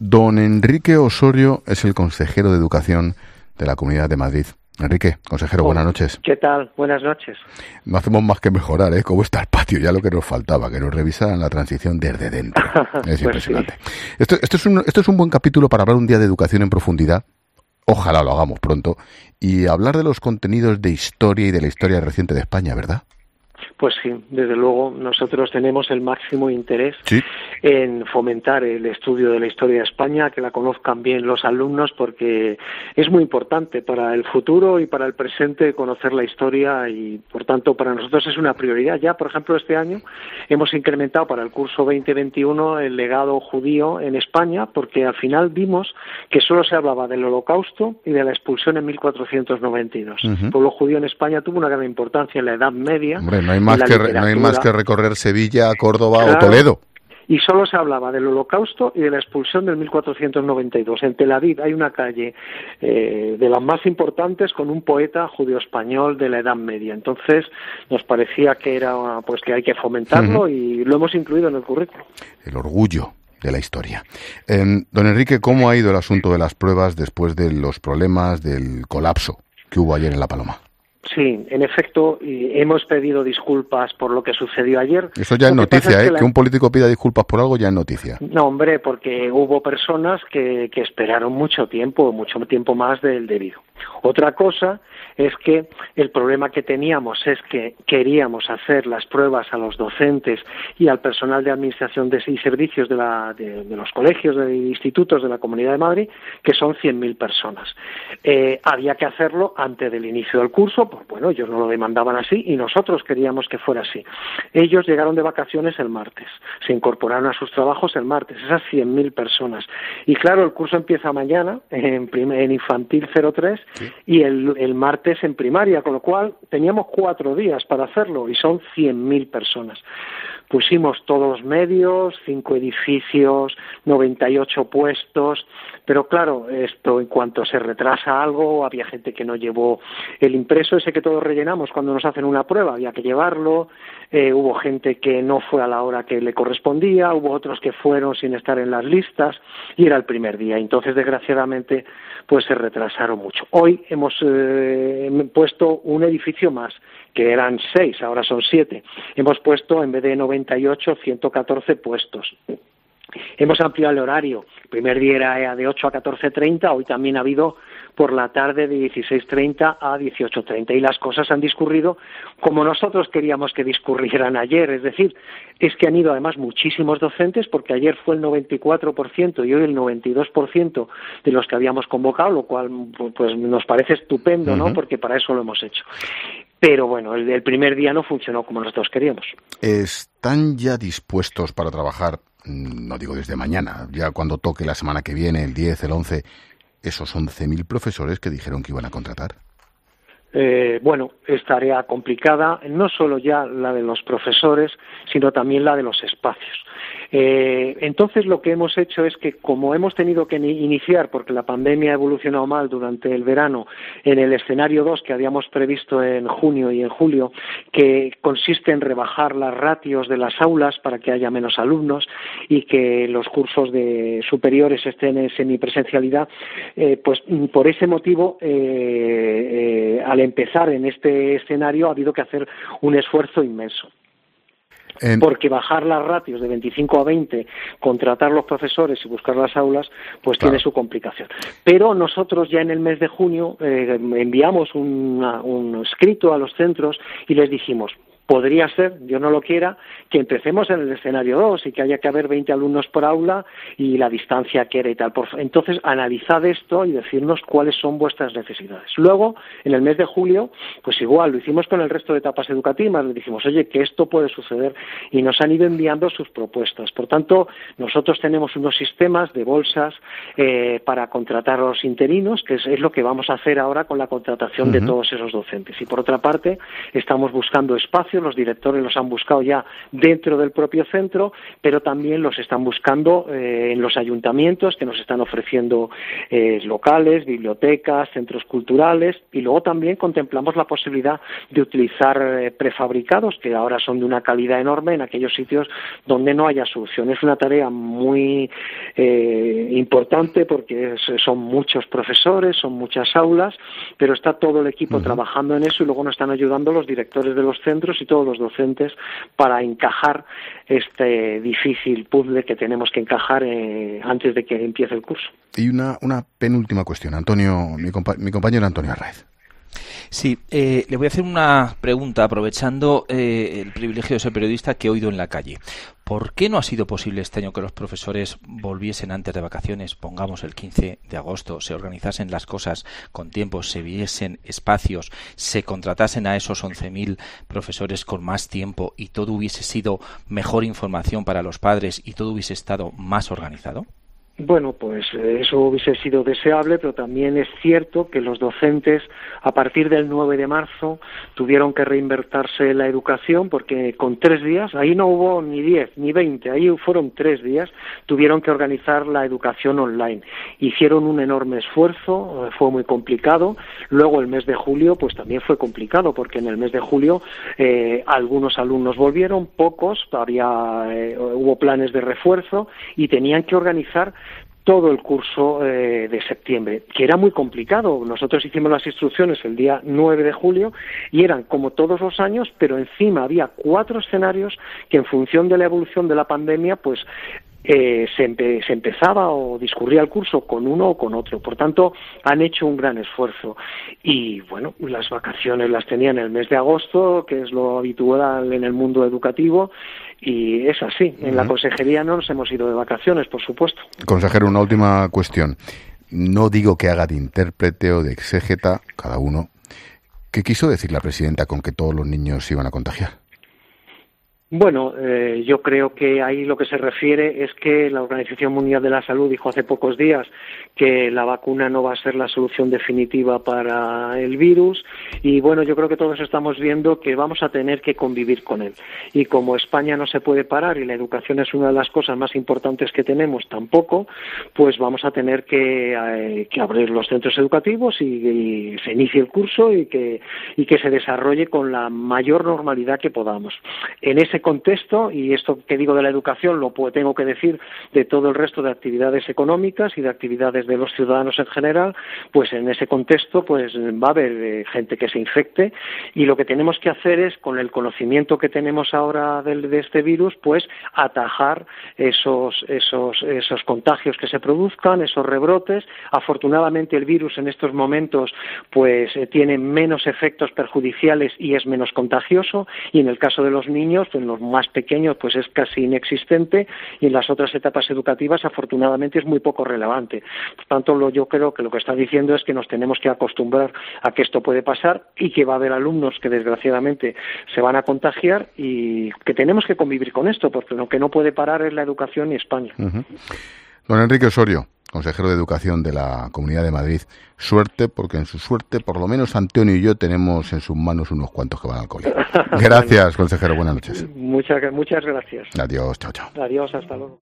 Don Enrique Osorio es el consejero de Educación de la Comunidad de Madrid. Enrique, consejero, buenas noches. ¿Qué tal? Buenas noches. No hacemos más que mejorar, ¿eh? ¿Cómo está el patio? Ya lo que nos faltaba, que nos revisaran la transición desde dentro. Es impresionante. Sí. Esto es un buen capítulo para hablar un día de educación en profundidad. Ojalá lo hagamos pronto. Y hablar de los contenidos de historia y de la historia reciente de España, ¿verdad? Pues sí, desde luego nosotros tenemos el máximo interés en fomentar el estudio de la historia de España, que la conozcan bien los alumnos, porque es muy importante para el futuro y para el presente conocer la historia y, por tanto, para nosotros es una prioridad. Ya, por ejemplo, este año hemos incrementado para el curso 2021 el legado judío en España, porque al final vimos que solo se hablaba del Holocausto y de la expulsión en 1492. El pueblo judío en España tuvo una gran importancia en la Edad Media. Hombre, no hay más que recorrer Sevilla, Córdoba o Toledo. Y solo se hablaba del Holocausto y de la expulsión del 1492. En Tel Aviv hay una calle de las más importantes con un poeta judío-español de la Edad Media. Entonces nos parecía que era pues que hay que fomentarlo y lo hemos incluido en el currículo. El orgullo de la historia. Don Enrique, ¿cómo ha ido el asunto de las pruebas después de los problemas del colapso que hubo ayer en La Paloma? Sí, en efecto, hemos pedido disculpas por lo que sucedió ayer. Eso ya es noticia, ¿eh? Que un político pida disculpas por algo ya es noticia. No, hombre, porque hubo personas que esperaron mucho tiempo más del debido. Otra cosa es que el problema que teníamos es que queríamos hacer las pruebas a los docentes y al personal de administración y servicios de los colegios, de institutos de la Comunidad de Madrid, que son 100.000 personas. Había que hacerlo antes del inicio del curso, pues bueno, ellos no lo demandaban así y nosotros queríamos que fuera así. Ellos llegaron de vacaciones el martes, se incorporaron a sus trabajos el martes, esas 100.000 personas. Y claro, el curso empieza mañana en infantil 03 y el martes en primaria, con lo cual teníamos 4 días para hacerlo y son 100.000 personas. Pusimos todos los medios, 5 edificios, 98 puestos, pero claro, esto en cuanto se retrasa algo, había gente que no llevó el impreso ese que todos rellenamos cuando nos hacen una prueba, había que llevarlo, hubo gente que no fue a la hora que le correspondía, hubo otros que fueron sin estar en las listas y era el primer día, entonces desgraciadamente pues se retrasaron mucho. Hoy hemos puesto un edificio más, que eran 6, ahora son 7. Hemos puesto, en vez de 98, 114 puestos. Hemos ampliado el horario. El primer día era de 8 a 14:30, hoy también ha habido por la tarde de 16:30 a 18:30. Y las cosas han discurrido como nosotros queríamos que discurrieran ayer. Es decir, es que han ido además muchísimos docentes, porque ayer fue el 94% y hoy el 92% de los que habíamos convocado, lo cual pues nos parece estupendo, ¿no? Porque para eso lo hemos hecho. Pero bueno, el primer día no funcionó como nosotros queríamos. ¿Están ya dispuestos para trabajar, no digo desde mañana, ya cuando toque la semana que viene, el 10, el 11, esos 11.000 profesores que dijeron que iban a contratar? Bueno, es tarea complicada, no solo ya la de los profesores, sino también la de los espacios. Entonces lo que hemos hecho es que, como hemos tenido que iniciar, porque la pandemia ha evolucionado mal durante el verano, en el escenario 2 que habíamos previsto en junio y en julio, que consiste en rebajar las ratios de las aulas para que haya menos alumnos y que los cursos de superiores estén en semipresencialidad, pues por ese motivo, al empezar en este escenario ha habido que hacer un esfuerzo inmenso. Porque bajar las ratios de 25 a 20, contratar los profesores y buscar las aulas, pues claro, tiene su complicación. Pero nosotros ya en el mes de junio enviamos un escrito a los centros y les dijimos: podría ser, Dios no lo quiera, que empecemos en el escenario 2 y que haya que haber 20 alumnos por aula y la distancia que era y tal. Entonces, analizad esto y decirnos cuáles son vuestras necesidades. Luego, en el mes de julio, pues igual, lo hicimos con el resto de etapas educativas. Les dijimos, oye, que esto puede suceder, y nos han ido enviando sus propuestas. Por tanto, nosotros tenemos unos sistemas de bolsas para contratar a los interinos, que es lo que vamos a hacer ahora con la contratación de todos esos docentes. Y por otra parte, estamos buscando espacios espacios, los directores los han buscado ya dentro del propio centro, pero también los están buscando en los ayuntamientos que nos están ofreciendo locales, bibliotecas, centros culturales, y luego también contemplamos la posibilidad de utilizar prefabricados que ahora son de una calidad enorme en aquellos sitios donde no haya solución. Es una tarea muy importante porque son muchos profesores, son muchas aulas, pero está todo el equipo trabajando en eso y luego nos están ayudando los directores de los centros y todos los docentes para encajar este difícil puzzle que tenemos que encajar antes de que empiece el curso. Y una penúltima cuestión, Antonio, mi compañero Antonio Arraez. Sí, le voy a hacer una pregunta aprovechando el privilegio de ser periodista que he oído en la calle. ¿Por qué no ha sido posible este año que los profesores volviesen antes de vacaciones, pongamos el 15 de agosto, se organizasen las cosas con tiempo, se viesen espacios, se contratasen a esos 11.000 profesores con más tiempo y todo hubiese sido mejor información para los padres y todo hubiese estado más organizado? Bueno, pues eso hubiese sido deseable, pero también es cierto que los docentes, a partir del 9 de marzo, tuvieron que reinvertirse la educación, porque con 3 días, ahí no hubo ni 10 ni 20, ahí fueron 3 días, tuvieron que organizar la educación online. Hicieron un enorme esfuerzo, fue muy complicado. Luego el mes de julio, pues también fue complicado, porque en el mes de julio algunos alumnos volvieron, pocos, todavía hubo planes de refuerzo y tenían que organizar todo el curso de septiembre, que era muy complicado. Nosotros hicimos las instrucciones el día 9 de julio y eran como todos los años, pero encima había 4 escenarios que en función de la evolución de la pandemia, pues se empezaba o discurría el curso con uno o con otro. Por tanto, han hecho un gran esfuerzo. Y bueno, las vacaciones las tenían en el mes de agosto, que es lo habitual en el mundo educativo, y es así. En la consejería no nos hemos ido de vacaciones, por supuesto. Consejero, una última cuestión. No digo que haga de intérprete o de exégeta, cada uno. ¿Qué quiso decir la presidenta con que todos los niños se iban a contagiar? Bueno, yo creo que ahí lo que se refiere es que la Organización Mundial de la Salud dijo hace pocos días que la vacuna no va a ser la solución definitiva para el virus y bueno, yo creo que todos estamos viendo que vamos a tener que convivir con él. Y como España no se puede parar y la educación es una de las cosas más importantes que tenemos tampoco, pues vamos a tener que abrir los centros educativos y se inicie el curso y que se desarrolle con la mayor normalidad que podamos. En ese contexto, y esto que digo de la educación lo tengo que decir de todo el resto de actividades económicas y de actividades de los ciudadanos en general, pues en ese contexto pues va a haber gente que se infecte y lo que tenemos que hacer es, con el conocimiento que tenemos ahora de este virus, pues atajar esos contagios que se produzcan, esos rebrotes. Afortunadamente el virus en estos momentos pues tiene menos efectos perjudiciales y es menos contagioso, y en el caso de los niños, pues en los más pequeños pues es casi inexistente y en las otras etapas educativas afortunadamente es muy poco relevante. Por tanto, yo creo que lo que está diciendo es que nos tenemos que acostumbrar a que esto puede pasar y que va a haber alumnos que desgraciadamente se van a contagiar y que tenemos que convivir con esto, porque lo que no puede parar es la educación y España. Don Enrique Osorio, consejero de Educación de la Comunidad de Madrid, suerte, porque en su suerte, por lo menos Antonio y yo tenemos en sus manos unos cuantos que van al cole. Gracias, consejero, buenas noches. Muchas gracias. Adiós, chao, chao. Adiós, hasta luego.